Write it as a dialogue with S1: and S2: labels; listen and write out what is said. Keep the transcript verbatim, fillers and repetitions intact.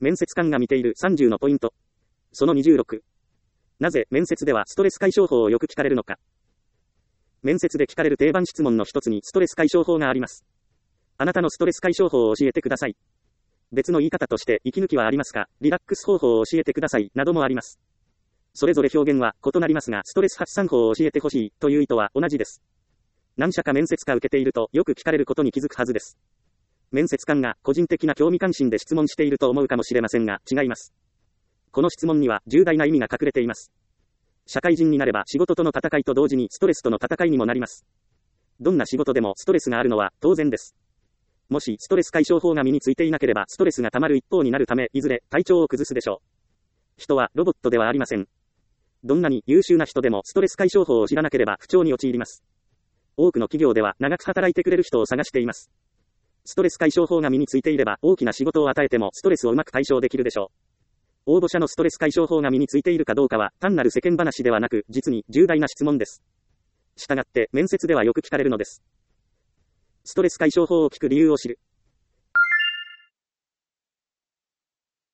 S1: 面接官が見ているさんじゅうのポイント。そのにじゅうろく。なぜ面接ではストレス解消法をよく聞かれるのか。面接で聞かれる定番質問の一つにストレス解消法があります。あなたのストレス解消法を教えてください。別の言い方として息抜きはありますか、リラックス方法を教えてくださいなどもあります。それぞれ表現は異なりますが、ストレス発散法を教えてほしいという意図は同じです。何社か面接か受けているとよく聞かれることに気づくはずです。面接官が個人的な興味関心で質問していると思うかもしれませんが、違います。この質問には重大な意味が隠れています。社会人になれば仕事との戦いと同時にストレスとの戦いにもなります。どんな仕事でもストレスがあるのは当然です。もしストレス解消法が身についていなければストレスが溜まる一方になるため、いずれ体調を崩すでしょう。人はロボットではありません。どんなに優秀な人でもストレス解消法を知らなければ不調に陥ります。多くの企業では長く働いてくれる人を探しています。ストレス解消法が身についていれば大きな仕事を与えてもストレスをうまく解消できるでしょう。応募者のストレス解消法が身についているかどうかは単なる世間話ではなく、実に重大な質問です。したがって面接ではよく聞かれるのです。ストレス解消法を聞く理由を知る。